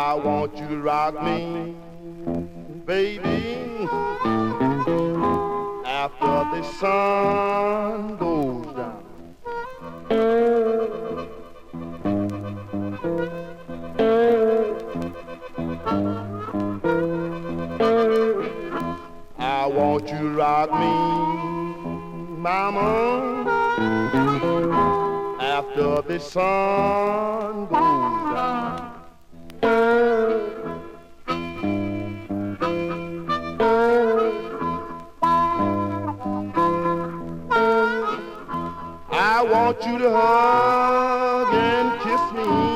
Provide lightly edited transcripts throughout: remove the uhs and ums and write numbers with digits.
I want you to rock me, baby, after the sun goes down. I want you to rock me, mama, after the sun goes down. I want you to hug and kiss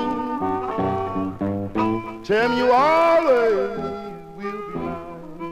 me. Tell me you always will be mine.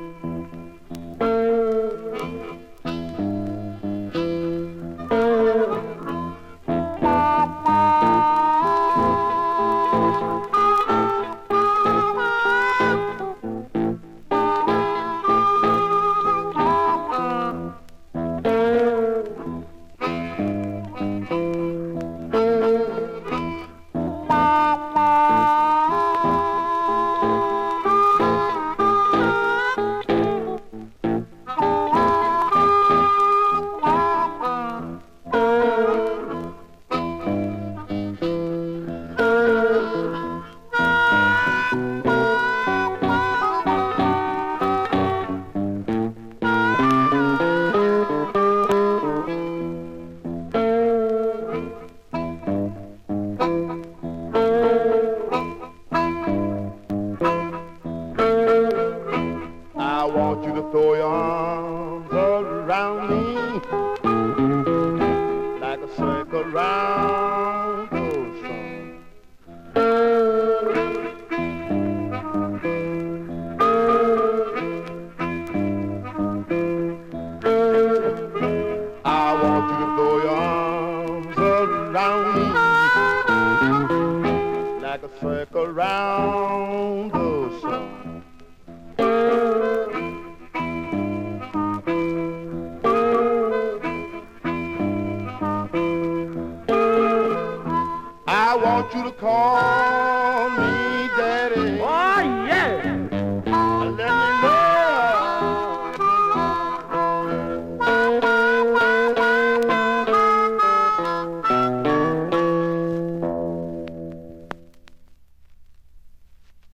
I want you to throw your arms around me like a circle round the sun. I want you to throw your arms around me like a circle round the sun. I want you to call